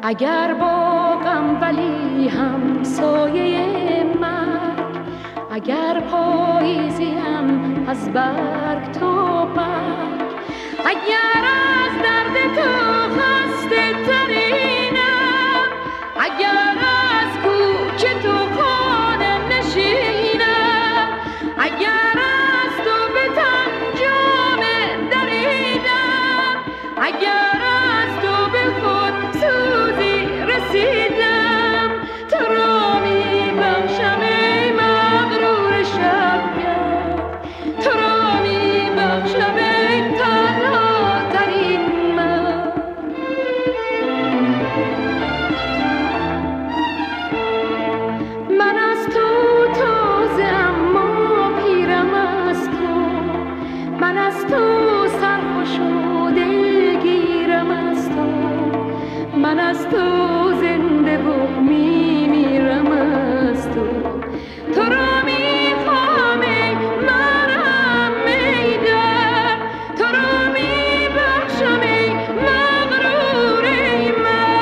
اگر باغم ولی هم سایه مرگ، اگر پاییزیم از برگ تا برگ، اگر از درد تو خسته ترینم، اگر از کوچه تو خانه نشینم، اگر از تو به تن جامه دریدم، اگر از تو به خود سوزی رسیدم، تو را می بخشم ای مغرور شبگرد، تو را می بخشم ای تنها ترین من. من از تو تازه اما پیرم از تو، من از تو سرخوش و دلگیرم از تو، من از تو زنده و میمیرم از تو، تو را میخوام ای مرهم ای در، تو را میبخشم ای مغرور ای من.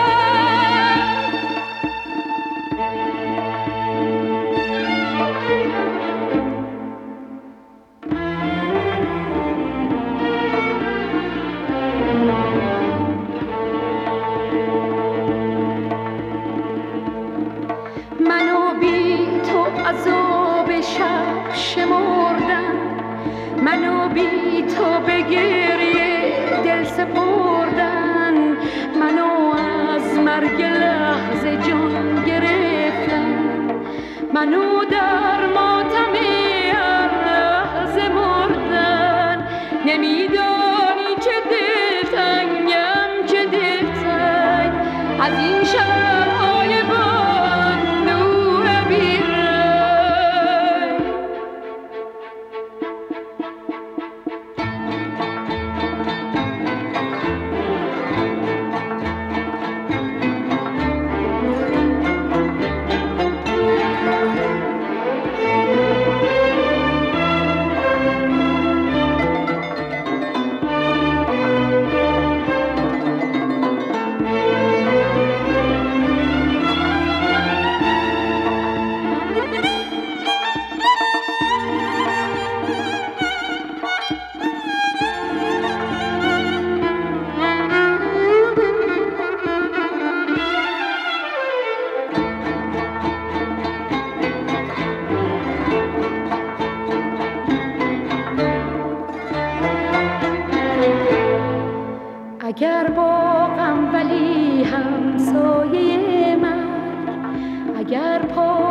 منو بی تو عذاب شب شمردم، منو بی تو به گریه دل سپردن، منو از مرگ لحظه جان گرفتن، منو در ماتم هر لحظه مردن. نمیدانی چه دلتنگم، چه دلتنگ از این شب‌های بانوی بی‌رنگ. اگر باغم ولی هم سایه مرگ، اگر